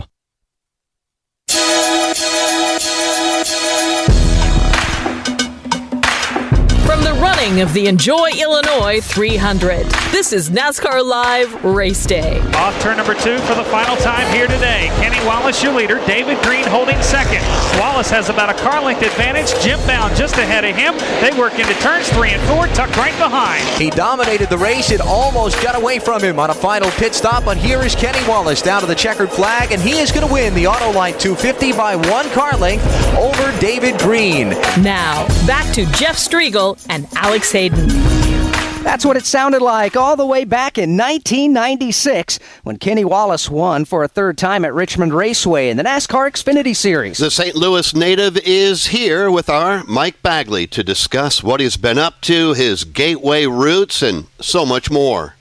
From the running of the Enjoy Illinois three hundred, this is NASCAR Live Race Day. Off turn number two for the final time here today. Kenny Wallace, your leader. David Green holding second. Wallace has about a car length advantage. Jim Bound just ahead of him. They work into turns three and four, tucked right behind. He dominated the race. It almost got away from him on a final pit stop, but here is Kenny Wallace down to the checkered flag, and he is going to win the Autoline two fifty by one car length over David Green. Now, back to Jeff Striegel and Alex Hayden. That's what it sounded like all the way back in nineteen ninety-six when Kenny Wallace won for a third time at Richmond Raceway in the NASCAR Xfinity Series. The Saint Louis native is here with our Mike Bagley to discuss what he's been up to, his Gateway roots, and so much more.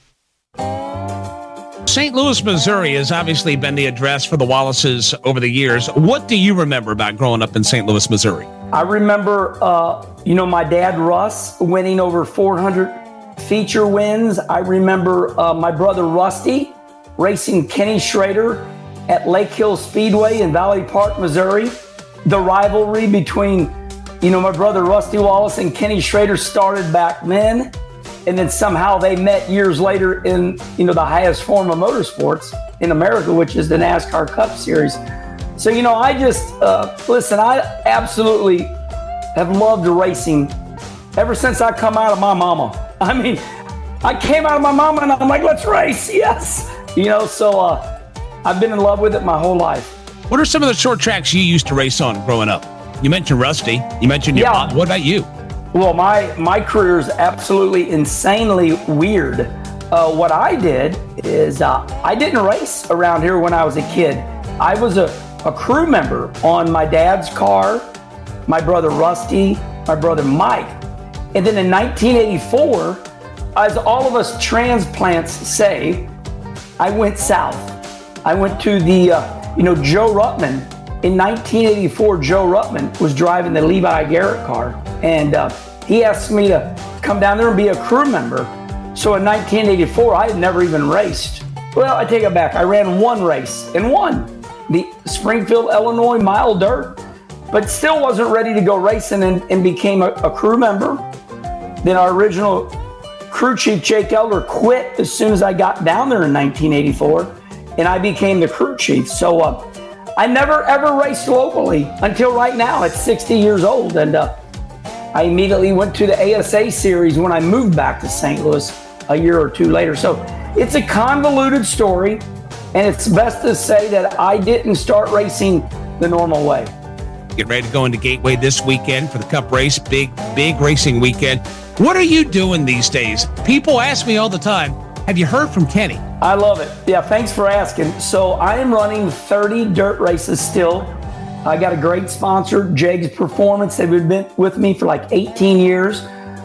Saint Louis, Missouri has obviously been the address for the Wallaces over the years. What do you remember about growing up in Saint Louis, Missouri? I remember, uh, you know, my dad, Russ, winning over four hundred feature wins. I remember uh, my brother, Rusty, racing Kenny Schrader at Lake Hill Speedway in Valley Park, Missouri. The rivalry between, you know, my brother, Rusty Wallace, and Kenny Schrader started back then. And then somehow they met years later in, you know, the highest form of motorsports in America, which is the NASCAR Cup Series. So, you know, I just, uh, listen, I absolutely have loved racing ever since I come out of my mama. I mean, I came out of my mama and I'm like, let's race, yes. You know, so uh, I've been in love with it my whole life. What are some of the short tracks you used to race on growing up? You mentioned Rusty. You mentioned your yeah. mom. What about you? Well, my, my career is absolutely insanely weird. Uh, what I did is uh, I didn't race around here when I was a kid. I was a, a crew member on my dad's car, my brother Rusty, my brother Mike. And then in nineteen eighty-four, as all of us transplants say, I went south. I went to the, uh, you know, Joe Ruttman. In nineteen eighty-four, Joe Ruttman was driving the Levi Garrett car. And uh, he asked me to come down there and be a crew member. So in nineteen eighty-four, I had never even raced. Well, I take it back. I ran one race and won the Springfield, Illinois mile dirt, but still wasn't ready to go racing and, and became a, a crew member. Then our original crew chief, Jake Elder, quit as soon as I got down there in nineteen eighty-four, and I became the crew chief. So uh, I never, ever raced locally until right now at sixty years old. And uh, I immediately went to the A S A series when I moved back to Saint Louis a year or two later. So it's a convoluted story, and it's best to say that I didn't start racing the normal way. Get ready to go into Gateway this weekend for the Cup race. Big, big racing weekend. What are you doing these days? People ask me all the time, have you heard from Kenny? I love it. Yeah, thanks for asking. So I am running thirty dirt races still. I got a great sponsor, Jegs Performance. They've been with me for like eighteen years.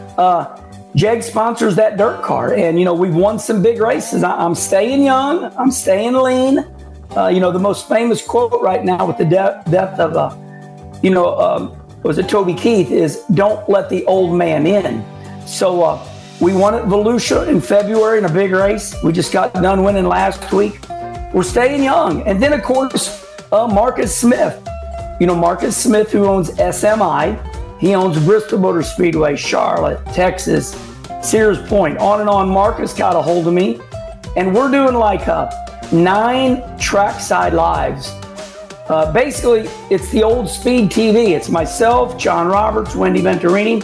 Uh, Jeg sponsors that dirt car. And, you know, we've won some big races. I- I'm staying young. I'm staying lean. Uh, you know, the most famous quote right now with the de- death of, uh, you know, um, was it Toby Keith, is don't let the old man in. So uh, we won at Volusia in February in a big race. We just got done winning last week. We're staying young. And then, of course, uh, Marcus Smith. You know, Marcus Smith, who owns S M I. He owns Bristol Motor Speedway, Charlotte, Texas, Sears Point, on and on. Marcus got a hold of me. And we're doing like uh, nine trackside lives. Uh, basically, it's the old Speed T V. It's myself, John Roberts, Wendy Venturini.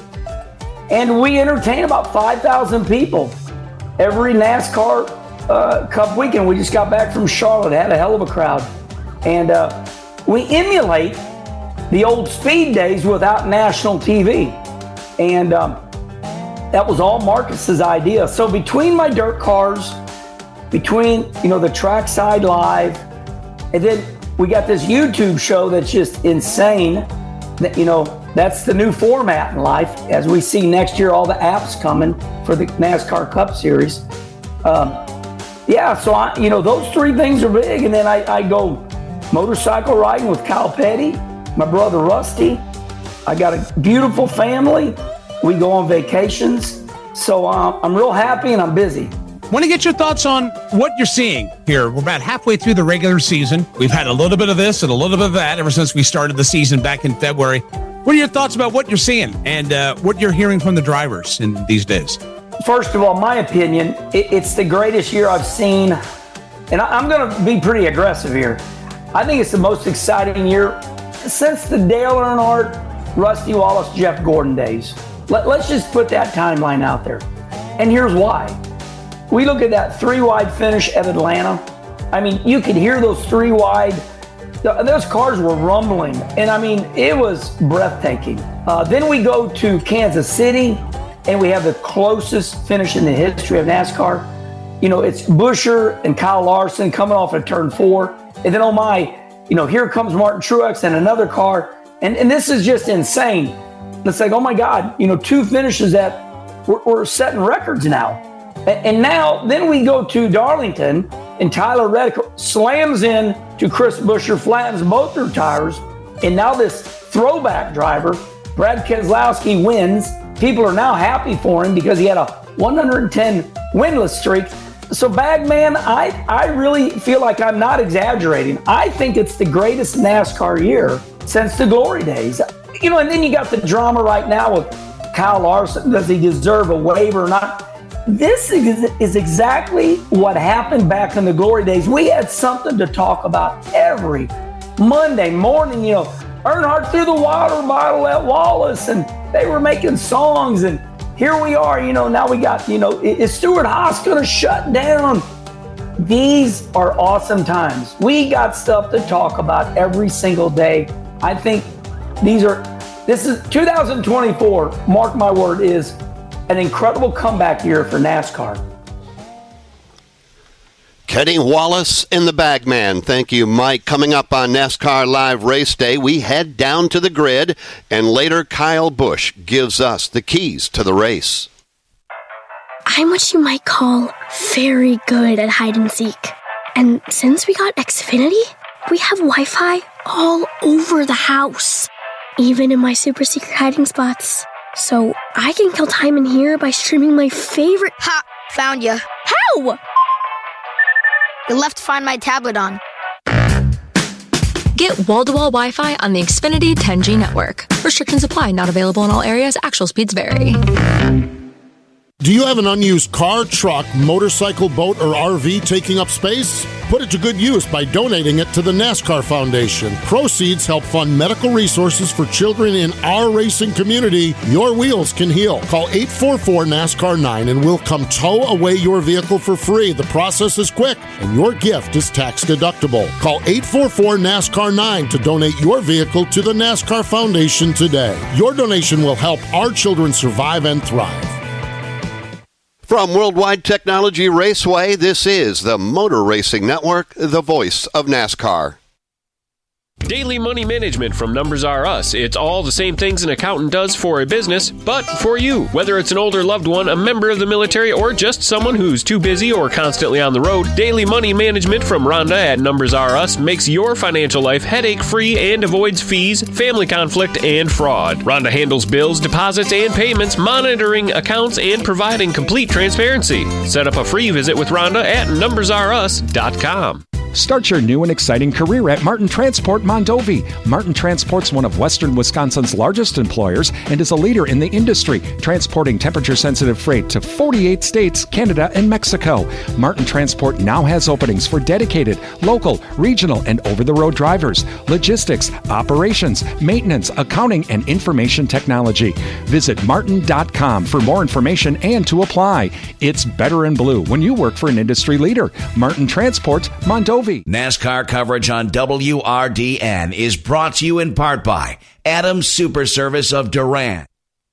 And we entertain about five thousand people every NASCAR uh, Cup weekend. We just got back from Charlotte, had a hell of a crowd. And uh, we emulate the old Speed days without national T V. And um, that was all Marcus's idea. So between my dirt cars, between, you know, the Trackside Live, and then we got this YouTube show that's just insane. That, you know, that's the new format in life. As we see next year, all the apps coming for the NASCAR Cup Series. Um, yeah, so, I, you know, those three things are big. And then I, I go motorcycle riding with Kyle Petty, my brother Rusty. I got a beautiful family. We go on vacations. So um, I'm real happy and I'm busy. Want to get your thoughts on what you're seeing here. We're about halfway through the regular season. We've had a little bit of this and a little bit of that ever since we started the season back in February. What are your thoughts about what you're seeing and uh, what you're hearing from the drivers in these days? First of all, my opinion, it, it's the greatest year I've seen. And I, I'm going to be pretty aggressive here. I think it's the most exciting year since the Dale Earnhardt, Rusty Wallace, Jeff Gordon days. Let, let's just put that timeline out there. And here's why. We look at that three-wide finish at Atlanta. I mean, you could hear those three-wide. Those cars were rumbling. And, I mean, it was breathtaking. Uh, then we go to Kansas City, and we have the closest finish in the history of NASCAR. You know, it's Buescher and Kyle Larson coming off of turn four. And then, oh, my, you know, here comes Martin Truex and another car. And, and this is just insane. It's like, oh, my God, you know, two finishes that we're, we're setting records now. And now, then we go to Darlington, and Tyler Reddick slams in to Chris Buescher, flattens both their tires, and now this throwback driver, Brad Keselowski, wins. People are now happy for him because he had a one hundred ten winless streak. So, Bagman, I, I really feel like I'm not exaggerating. I think it's the greatest NASCAR year since the glory days. You know, and then you got the drama right now with Kyle Larson. Does he deserve a waiver or not? This is, is exactly what happened back in the glory days. We had something to talk about every Monday morning. You know, Earnhardt threw the water bottle at Wallace, and they were making songs. And here we are, you know, now we got, you know, is Stewart Haas going to shut down? These are awesome times. We got stuff to talk about every single day. I think these are, this is two thousand twenty-four, mark my word, is an incredible comeback year for NASCAR. Kenny Wallace in the Bagman. Thank you, Mike. Coming up on NASCAR Live Race Day, we head down to the grid, and later Kyle Busch gives us the keys to the race. I'm what you might call very good at hide and seek. And since we got Xfinity, we have Wi-Fi all over the house, even in my super secret hiding spots. So I can kill time in here by streaming my favorite... Ha! Found you. How? You left Find My tablet on. Get wall-to-wall Wi-Fi on the Xfinity ten G network. Restrictions apply. Not available in all areas. Actual speeds vary. Do you have an unused car, truck, motorcycle, boat, or R V taking up space? Put it to good use by donating it to the NASCAR Foundation. Proceeds help fund medical resources for children in our racing community. Your wheels can heal. Call eight four four NASCAR nine and we'll come tow away your vehicle for free. The process is quick and your gift is tax deductible. Call eight four four NASCAR nine to donate your vehicle to the NASCAR Foundation today. Your donation will help our children survive and thrive. From Worldwide Technology Raceway, this is the Motor Racing Network, the voice of NASCAR. Daily money management from Numbers R Us. It's all the same things an accountant does for a business, but for you. Whether it's an older loved one, a member of the military, or just someone who's too busy or constantly on the road, daily money management from Rhonda at Numbers R Us makes your financial life headache-free and avoids fees, family conflict, and fraud. Rhonda handles bills, deposits, and payments, monitoring accounts, and providing complete transparency. Set up a free visit with Rhonda at numbers r us dot com. Start your new and exciting career at Martin Transport Mondovi. Martin Transport's one of Western Wisconsin's largest employers and is a leader in the industry, transporting temperature-sensitive freight to forty-eight states, Canada, and Mexico. Martin Transport now has openings for dedicated, local, regional, and over-the-road drivers, logistics, operations, maintenance, accounting, and information technology. Visit martin dot com for more information and to apply. It's better in blue when you work for an industry leader. Martin Transport Mondovi. NASCAR coverage on W R D N is brought to you in part by Adams Super Service of Durant.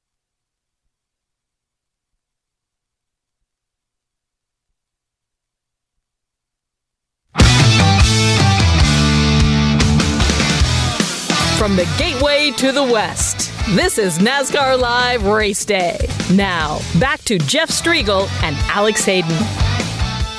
From the gateway to the west, this is NASCAR Live Race Day. Now, back to Jeff Striegel and Alex Hayden.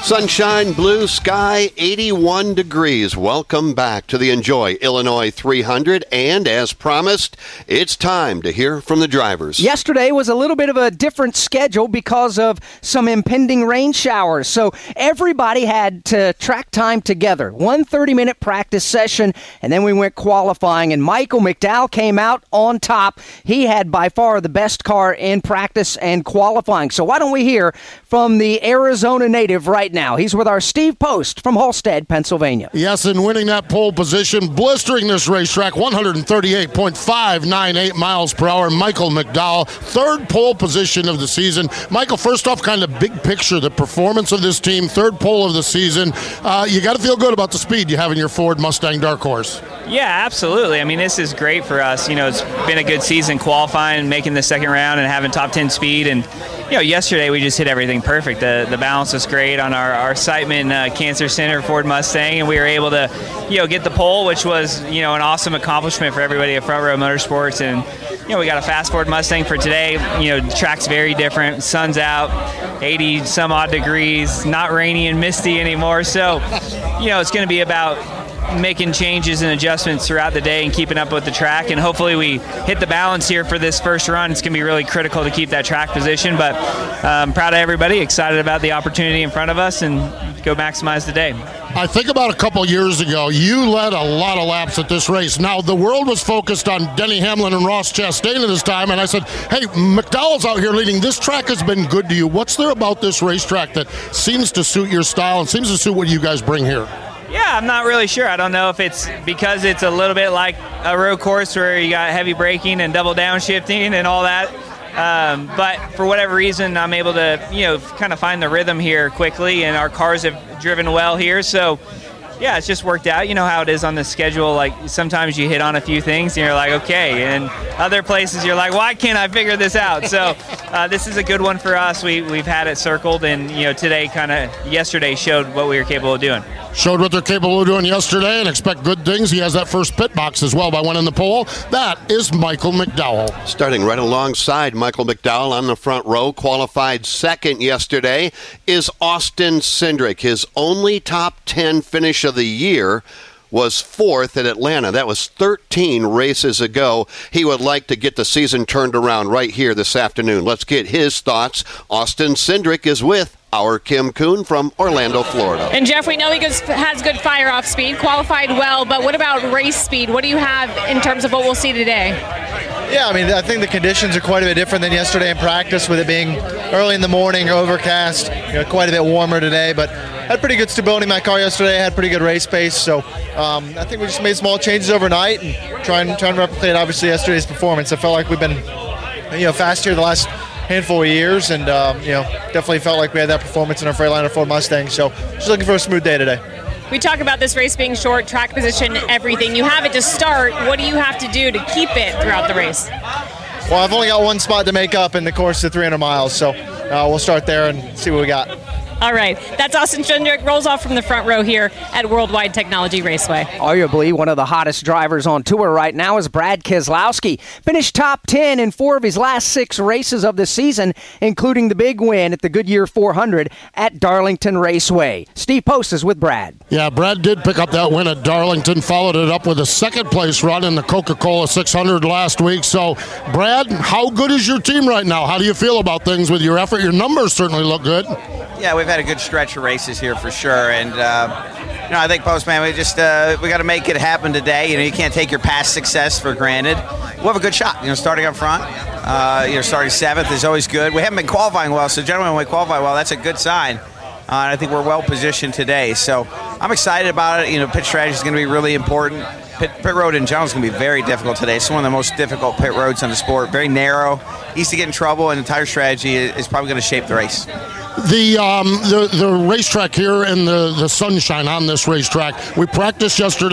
Sunshine, blue sky, eighty-one degrees. Welcome back to the Enjoy Illinois three hundred. And as promised, it's time to hear from the drivers. Yesterday was a little bit of a different schedule because of some impending rain showers. So everybody had to track time together. One thirty-minute practice session, and then we went qualifying. And Michael McDowell came out on top. He had by far the best car in practice and qualifying. So why don't we hear from the Arizona native right now? He's with our Steve Post from Halstead, Pennsylvania. Yes, and winning that pole position, blistering this racetrack, one thirty-eight point five nine eight miles per hour. Michael McDowell, third pole position of the season. Michael, first off, kind of big picture, the performance of this team, third pole of the season. Uh, you got to feel good about the speed you have in your Ford Mustang Dark Horse. Yeah, absolutely. I mean, this is great for us. You know, it's been a good season qualifying, making the second round, and having top ten speed. And, you know, yesterday we just hit everything perfect. The the balance was great on our, our Siteman uh, Cancer Center Ford Mustang, and we were able to, you know, get the pole, which was, you know, an awesome accomplishment for everybody at Front Row Motorsports. And, you know, we got a fast Ford Mustang for today. You know, track's very different. Sun's out, eighty some odd degrees, not rainy and misty anymore. So, you know, it's going to be about making changes and adjustments throughout the day and keeping up with the track, and hopefully we hit the balance here for this first run. It's going to be really critical to keep that track position, but I'm um, proud of everybody, excited about the opportunity in front of us, and go maximize the day. I think about a couple years ago, you led a lot of laps at this race. Now, the world was focused on Denny Hamlin and Ross Chastain at this time, and I said, hey, McDowell's out here leading. This track has been good to you. What's there about this racetrack that seems to suit your style and seems to suit what you guys bring here? Yeah, I'm not really sure. I don't know if it's because it's a little bit like a road course where you got heavy braking and double downshifting and all that. Um, but for whatever reason, I'm able to, you know, kind of find the rhythm here quickly, and our cars have driven well here. So, yeah, it's just worked out. You know how it is on the schedule. Like, sometimes you hit on a few things and you're like, okay. And other places you're like, why can't I figure this out? So uh, this is a good one for us. We, we've had it circled, and, you know, today kind of, yesterday showed what we were capable of doing. Showed what they're capable of doing yesterday, and expect good things. He has that first pit box as well by winning the pole. That is Michael McDowell. Starting right alongside Michael McDowell on the front row, qualified second yesterday, is Austin Cindric. His only top ten finish of the year was fourth at Atlanta. That was thirteen races ago. He would like to get the season turned around right here this afternoon. Let's get his thoughts. Austin Cindric is with our Kim Kuhn from Orlando, Florida. And Jeff, we know he goes, has good fire-off speed, qualified well, but what about race speed? What do you have in terms of what we'll see today? Yeah, I mean, I think the conditions are quite a bit different than yesterday in practice, with it being early in the morning, overcast, you know, quite a bit warmer today, but had pretty good stability in my car yesterday, had pretty good race pace, so um, I think we just made small changes overnight and try and, try and replicate, obviously, yesterday's performance. I felt like we've been, you know, fast here the last handful of years, and um, you know, definitely felt like we had that performance in our Freightliner Ford Mustang, so just looking for a smooth day today. We talk about this race being short, track position, everything. You have it to start. What do you have to do to keep it throughout the race? Well, I've only got one spot to make up in the course of three hundred miles, so uh, we'll start there and see what we got. All right. That's Austin Cindric, rolls off from the front row here at Worldwide Technology Raceway. Arguably one of the hottest drivers on tour right now is Brad Keselowski. Finished top ten in four of his last six races of the season, including the big win at the Goodyear four hundred at Darlington Raceway. Steve Post is with Brad. Yeah, Brad did pick up that win at Darlington, followed it up with a second-place run in the Coca-Cola six hundred last week. So, Brad, how good is your team right now? How do you feel about things with your effort? Your numbers certainly look good. Yeah, we've had a good stretch of races here for sure, and uh, you know, I think Postman, we just uh, we got to make it happen today. You know, you can't take your past success for granted. We'll have a good shot. You know, starting up front, uh, you know, starting seventh is always good. We haven't been qualifying well, so generally when we qualify well, that's a good sign. Uh, and I think we're well positioned today, so I'm excited about it. You know, pit strategy is going to be really important. Pit, pit road in general is going to be very difficult today. It's one of the most difficult pit roads in the sport. Very narrow, easy to get in trouble, and the tire strategy is probably going to shape the race. The um the the racetrack here and the the sunshine on this racetrack. We practiced yesterday.